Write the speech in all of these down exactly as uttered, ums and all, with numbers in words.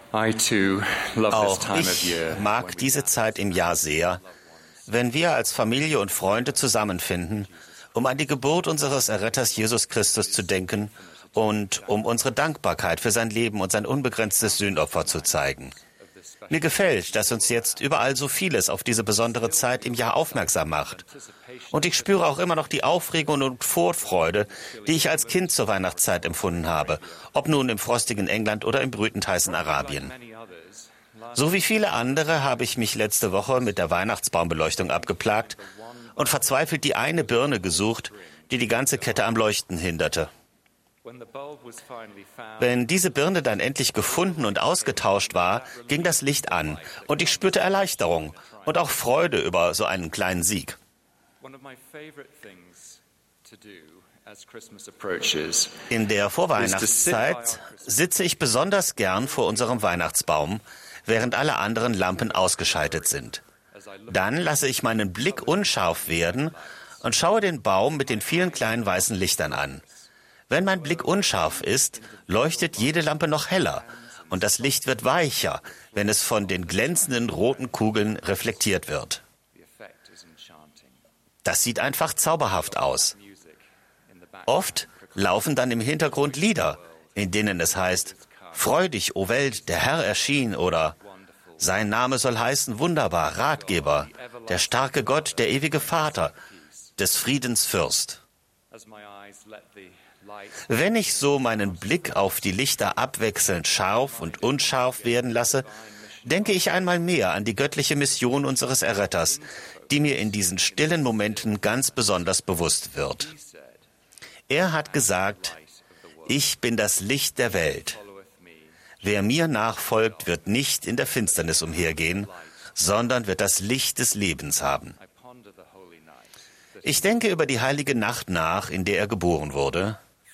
I too love this Auch time of ich year. mag diese Zeit im Jahr sehr, wenn wir als Familie und Freunde zusammenfinden, um an die Geburt unseres Erretters Jesus Christus zu denken und um unsere Dankbarkeit für sein Leben und sein unbegrenztes Sühnopfer zu zeigen. Mir gefällt, dass uns jetzt überall so vieles auf diese besondere Zeit im Jahr aufmerksam macht. Und ich spüre auch immer noch die Aufregung und Vorfreude, die ich als Kind zur Weihnachtszeit empfunden habe, ob nun im frostigen England oder im brütend heißen Arabien. So wie viele andere habe ich mich letzte Woche mit der Weihnachtsbaumbeleuchtung abgeplagt und verzweifelt die eine Birne gesucht, die die ganze Kette am Leuchten hinderte. Wenn diese Birne dann endlich gefunden und ausgetauscht war, ging das Licht an und ich spürte Erleichterung und auch Freude über so einen kleinen Sieg. In der Vorweihnachtszeit sitze ich besonders gern vor unserem Weihnachtsbaum, während alle anderen Lampen ausgeschaltet sind. Dann lasse ich meinen Blick unscharf werden und schaue den Baum mit den vielen kleinen weißen Lichtern an. Wenn mein Blick unscharf ist, leuchtet jede Lampe noch heller und das Licht wird weicher, wenn es von den glänzenden roten Kugeln reflektiert wird. Das sieht einfach zauberhaft aus. Oft laufen dann im Hintergrund Lieder, in denen es heißt, »Freu dich, o Welt, der Herr erschien« oder »Sein Name soll heißen Wunderbar, Ratgeber, der starke Gott, der ewige Vater, des Friedens Fürst.« Wenn ich so meinen Blick auf die Lichter abwechselnd scharf und unscharf werden lasse, denke ich einmal mehr an die göttliche Mission unseres Erretters, die mir in diesen stillen Momenten ganz besonders bewusst wird. Er hat gesagt, ich bin das Licht der Welt. Wer mir nachfolgt, wird nicht in der Finsternis umhergehen, sondern wird das Licht des Lebens haben. Ich denke über die heilige Nacht nach, in der er geboren wurde,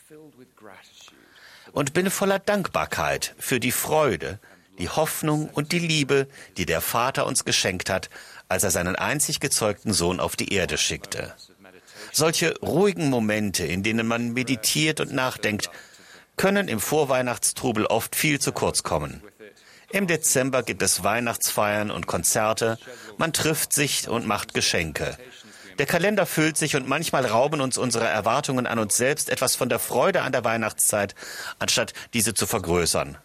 und bin voller Dankbarkeit für die Freude, die Hoffnung und die Liebe, die der Vater uns geschenkt hat, als er seinen einzig gezeugten Sohn auf die Erde schickte. Solche ruhigen Momente, in denen man meditiert und nachdenkt, können im Vorweihnachtstrubel oft viel zu kurz kommen. Im Dezember gibt es Weihnachtsfeiern und Konzerte, man trifft sich und macht Geschenke. Der Kalender füllt sich und manchmal rauben uns unsere Erwartungen an uns selbst etwas von der Freude an der Weihnachtszeit, anstatt diese zu vergrößern.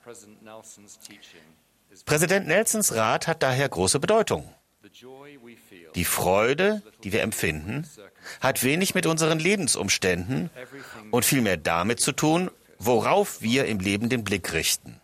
Präsident Nelsons Rat hat daher große Bedeutung. Die Freude, die wir empfinden, hat wenig mit unseren Lebensumständen und vielmehr damit zu tun, worauf wir im Leben den Blick richten.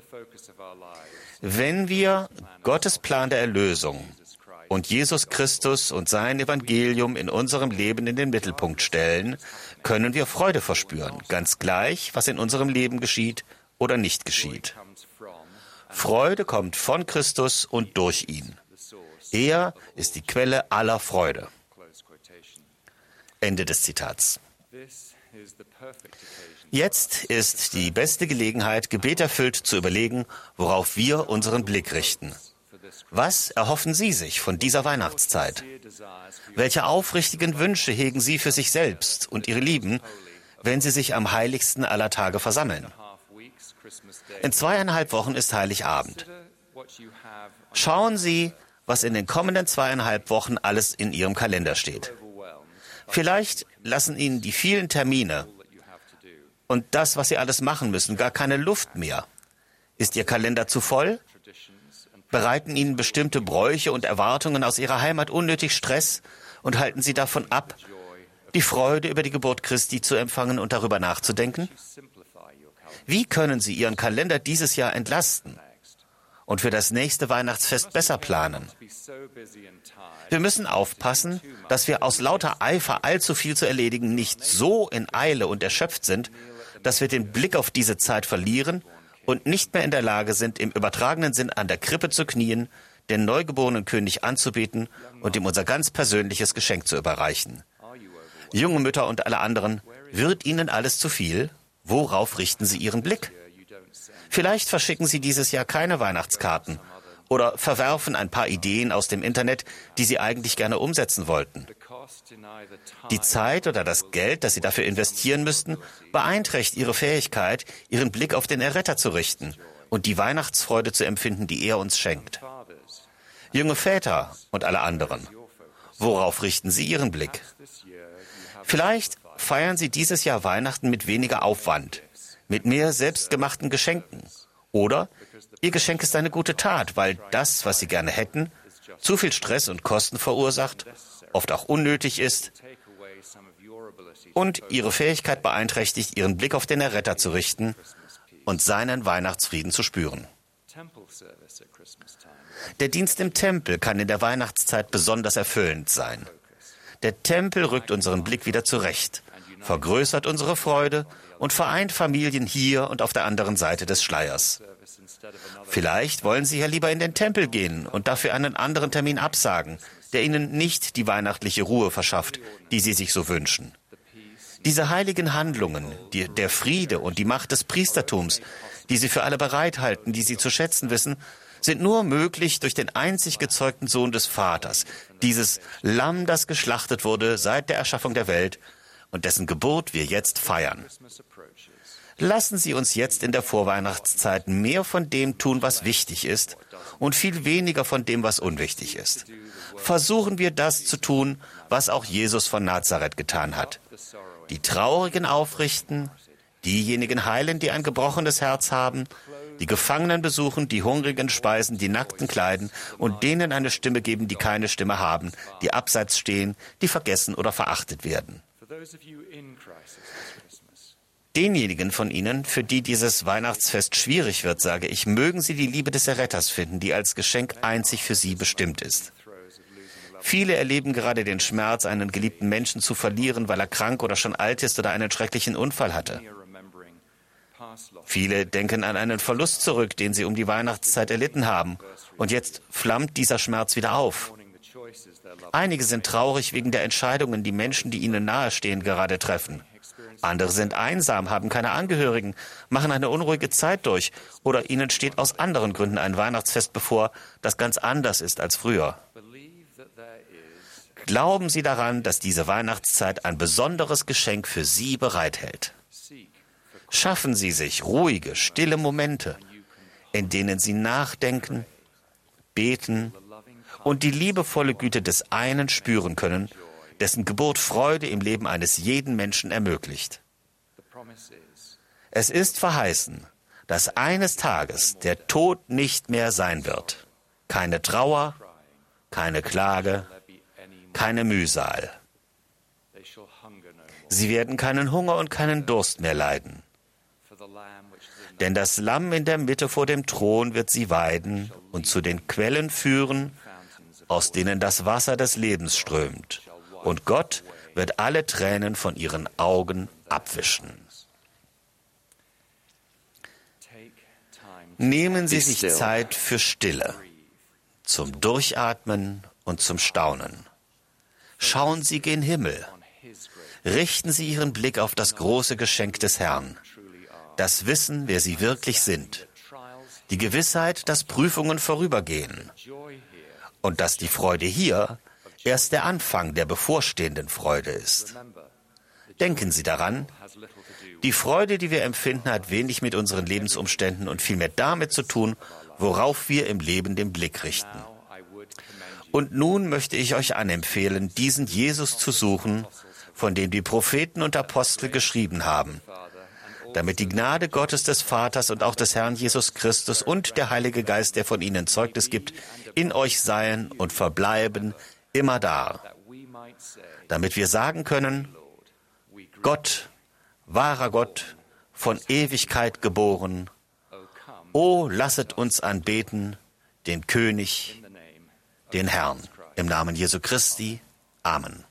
Wenn wir Gottes Plan der Erlösung und Jesus Christus und sein Evangelium in unserem Leben in den Mittelpunkt stellen, können wir Freude verspüren, ganz gleich, was in unserem Leben geschieht oder nicht geschieht. Freude kommt von Christus und durch ihn. Er ist die Quelle aller Freude. Ende des Zitats. Jetzt ist die beste Gelegenheit, gebeterfüllt zu überlegen, worauf wir unseren Blick richten. Was erhoffen Sie sich von dieser Weihnachtszeit? Welche aufrichtigen Wünsche hegen Sie für sich selbst und Ihre Lieben, wenn Sie sich am heiligsten aller Tage versammeln? In zweieinhalb Wochen ist Heiligabend. Schauen Sie, was in den kommenden zweieinhalb Wochen alles in Ihrem Kalender steht. Vielleicht lassen Ihnen die vielen Termine und das, was Sie alles machen müssen, gar keine Luft mehr. Ist Ihr Kalender zu voll? Bereiten Ihnen bestimmte Bräuche und Erwartungen aus Ihrer Heimat unnötig Stress und halten Sie davon ab, die Freude über die Geburt Christi zu empfangen und darüber nachzudenken? Wie können Sie Ihren Kalender dieses Jahr entlasten und für das nächste Weihnachtsfest besser planen? Wir müssen aufpassen, dass wir aus lauter Eifer, allzu viel zu erledigen, nicht so in Eile und erschöpft sind, dass wir den Blick auf diese Zeit verlieren und nicht mehr in der Lage sind, im übertragenen Sinn an der Krippe zu knien, den neugeborenen König anzubeten und ihm unser ganz persönliches Geschenk zu überreichen. Junge Mütter und alle anderen, wird Ihnen alles zu viel? Worauf richten Sie Ihren Blick? Vielleicht verschicken Sie dieses Jahr keine Weihnachtskarten oder verwerfen ein paar Ideen aus dem Internet, die Sie eigentlich gerne umsetzen wollten. Die Zeit oder das Geld, das Sie dafür investieren müssten, beeinträchtigt Ihre Fähigkeit, Ihren Blick auf den Erretter zu richten und die Weihnachtsfreude zu empfinden, die er uns schenkt. Junge Väter und alle anderen, worauf richten Sie Ihren Blick? Vielleicht feiern Sie dieses Jahr Weihnachten mit weniger Aufwand, mit mehr selbstgemachten Geschenken. Oder Ihr Geschenk ist eine gute Tat, weil das, was Sie gerne hätten, zu viel Stress und Kosten verursacht, oft auch unnötig ist und Ihre Fähigkeit beeinträchtigt, Ihren Blick auf den Erretter zu richten und seinen Weihnachtsfrieden zu spüren. Der Dienst im Tempel kann in der Weihnachtszeit besonders erfüllend sein. Der Tempel rückt unseren Blick wieder zurecht, vergrößert unsere Freude und vereint Familien hier und auf der anderen Seite des Schleiers. Vielleicht wollen Sie ja lieber in den Tempel gehen und dafür einen anderen Termin absagen, der Ihnen nicht die weihnachtliche Ruhe verschafft, die Sie sich so wünschen. Diese heiligen Handlungen, die, der Friede und die Macht des Priestertums, die Sie für alle bereithalten, die Sie zu schätzen wissen, sind nur möglich durch den einzig gezeugten Sohn des Vaters, dieses Lamm, das geschlachtet wurde seit der Erschaffung der Welt und dessen Geburt wir jetzt feiern. Lassen Sie uns jetzt in der Vorweihnachtszeit mehr von dem tun, was wichtig ist, und viel weniger von dem, was unwichtig ist. Versuchen wir das zu tun, was auch Jesus von Nazareth getan hat. Die Traurigen aufrichten, diejenigen heilen, die ein gebrochenes Herz haben, die Gefangenen besuchen, die Hungrigen speisen, die Nackten kleiden und denen eine Stimme geben, die keine Stimme haben, die abseits stehen, die vergessen oder verachtet werden. Denjenigen von Ihnen, für die dieses Weihnachtsfest schwierig wird, sage ich, mögen Sie die Liebe des Erretters finden, die als Geschenk einzig für Sie bestimmt ist. Viele erleben gerade den Schmerz, einen geliebten Menschen zu verlieren, weil er krank oder schon alt ist oder einen schrecklichen Unfall hatte. Viele denken an einen Verlust zurück, den sie um die Weihnachtszeit erlitten haben, und jetzt flammt dieser Schmerz wieder auf. Einige sind traurig wegen der Entscheidungen, die Menschen, die ihnen nahestehen, gerade treffen. Andere sind einsam, haben keine Angehörigen, machen eine unruhige Zeit durch oder ihnen steht aus anderen Gründen ein Weihnachtsfest bevor, das ganz anders ist als früher. Glauben Sie daran, dass diese Weihnachtszeit ein besonderes Geschenk für Sie bereithält. Schaffen Sie sich ruhige, stille Momente, in denen Sie nachdenken, beten und die liebevolle Güte des einen spüren können, dessen Geburt Freude im Leben eines jeden Menschen ermöglicht. Es ist verheißen, dass eines Tages der Tod nicht mehr sein wird. Keine Trauer, keine Klage, keine Mühsal. Sie werden keinen Hunger und keinen Durst mehr leiden. Denn das Lamm in der Mitte vor dem Thron wird sie weiden und zu den Quellen führen, aus denen das Wasser des Lebens strömt. Und Gott wird alle Tränen von ihren Augen abwischen. Nehmen Sie sich Zeit für Stille, zum Durchatmen und zum Staunen. Schauen Sie gen Himmel. Richten Sie Ihren Blick auf das große Geschenk des Herrn. Das Wissen, wer Sie wirklich sind. Die Gewissheit, dass Prüfungen vorübergehen. Und dass die Freude hier erst der Anfang der bevorstehenden Freude ist. Denken Sie daran, die Freude, die wir empfinden, hat wenig mit unseren Lebensumständen und vielmehr damit zu tun, worauf wir im Leben den Blick richten. Und nun möchte ich euch anempfehlen, diesen Jesus zu suchen, von dem die Propheten und Apostel geschrieben haben, damit die Gnade Gottes des Vaters und auch des Herrn Jesus Christus und der Heilige Geist, der von ihnen Zeugnis gibt, in euch seien und verbleiben immer da, damit wir sagen können, Gott, wahrer Gott, von Ewigkeit geboren, o lasset uns anbeten, den König, den Herrn, im Namen Jesu Christi. Amen.